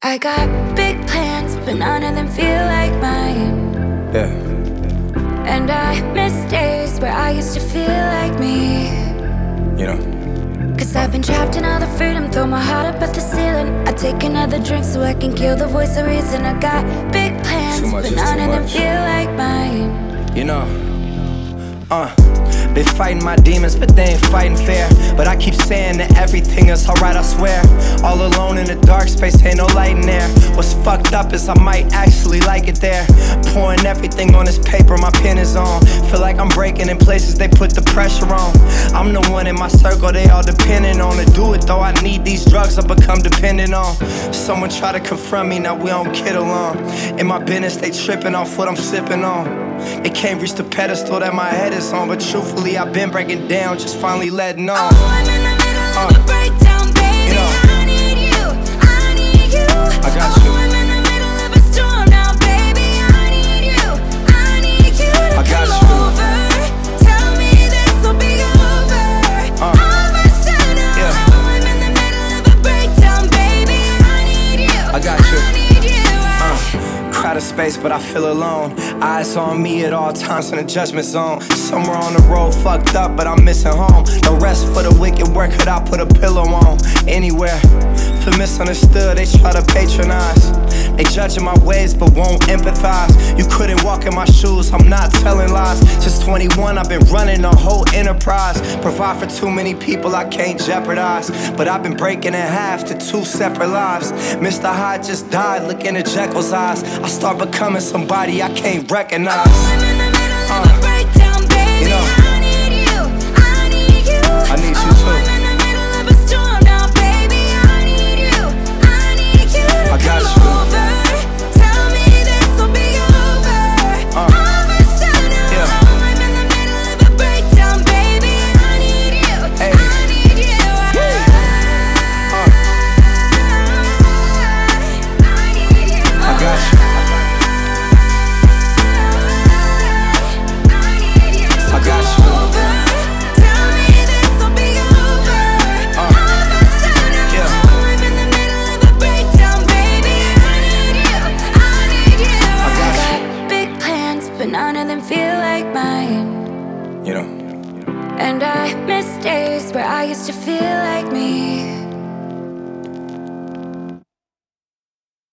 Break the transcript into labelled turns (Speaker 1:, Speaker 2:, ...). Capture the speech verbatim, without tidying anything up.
Speaker 1: I got big plans, but none of them feel like mine.
Speaker 2: Yeah.
Speaker 1: And I miss days where I used to feel like me.
Speaker 2: You know.
Speaker 1: Cause I've been trapped in all the freedom, throw my heart up at the ceiling. I take another drink so I can kill the voice of reason. I got big plans,
Speaker 2: Too much
Speaker 1: but
Speaker 2: is
Speaker 1: none
Speaker 2: too
Speaker 1: of them
Speaker 2: much.
Speaker 1: feel like mine.
Speaker 2: You know, uh, been fighting my demons, but they ain't fighting fair. But I keep saying that everything is alright, I swear. All alone in the dark space, ain't no light in there. What's fucked up is I might actually like it there. Pouring everything on this paper, my pen is on. Feel like I'm breaking in places they put the pressure on. I'm the one in my circle they all depending on. To do it though, I need these drugs I become dependent on. Someone try to confront me, now we don't get along. In my business, they tripping off what I'm sipping on. They can't reach the pedestal that my head is on. But truthfully, I've been breaking down, just finally letting on.
Speaker 1: Oh, I'm in the middle of
Speaker 2: Uh,
Speaker 1: a breakdown, baby.
Speaker 2: you know.
Speaker 1: I need you, I need you.
Speaker 2: I got
Speaker 1: oh,
Speaker 2: you.
Speaker 1: I'm in the middle of a storm now, baby. I need you, I need you to
Speaker 2: I got
Speaker 1: come
Speaker 2: you.
Speaker 1: over. Tell me this'll be over.
Speaker 2: Uh,
Speaker 1: All of a sudden,
Speaker 2: yeah.
Speaker 1: oh, I'm in the middle of a breakdown, baby. I need you,
Speaker 2: I got you.
Speaker 1: I need you.
Speaker 2: Uh, crowded space, but I feel alone. Eyes on me at all times in the judgment zone. Somewhere on the road, fucked up, but I'm missing home. No rest for the wicked, where could I put a pillow on? Anywhere. Feel misunderstood, they try to patronize. They judging my ways, but won't empathize. You couldn't walk in my shoes, I'm not telling lies. Since twenty-one, I've been running a whole enterprise. Provide for too many people I can't jeopardize. But I've been breaking in half to two separate lives. Mister Hyde just died, look into Jekyll's eyes. I start becoming somebody I can't recognize.
Speaker 1: Oh, I'm in the middle of
Speaker 2: Uh,
Speaker 1: a breakdown, baby.
Speaker 2: you know.
Speaker 1: I need you, I need you.
Speaker 2: I need you
Speaker 1: oh,
Speaker 2: too.
Speaker 1: I'm in the middle of a storm now, baby. I need you, I need you to
Speaker 2: I got
Speaker 1: come
Speaker 2: you.
Speaker 1: over. Tell me this'll be over.
Speaker 2: Uh,
Speaker 1: All of a sudden,
Speaker 2: yeah.
Speaker 1: oh, I'm in the middle of a breakdown, baby. I need you,
Speaker 2: Hey.
Speaker 1: I need you.
Speaker 2: Uh,
Speaker 1: I need you.
Speaker 2: I got you. I got you.
Speaker 1: Tell me this'll be over.
Speaker 2: Uh,
Speaker 1: All of a sudden,
Speaker 2: yeah.
Speaker 1: oh, I'm in the middle of a breakdown, baby. I need you, I need you.
Speaker 2: I got
Speaker 1: got big plans, but none of them feel like mine.
Speaker 2: You know.
Speaker 1: And I miss days where I used to feel like me.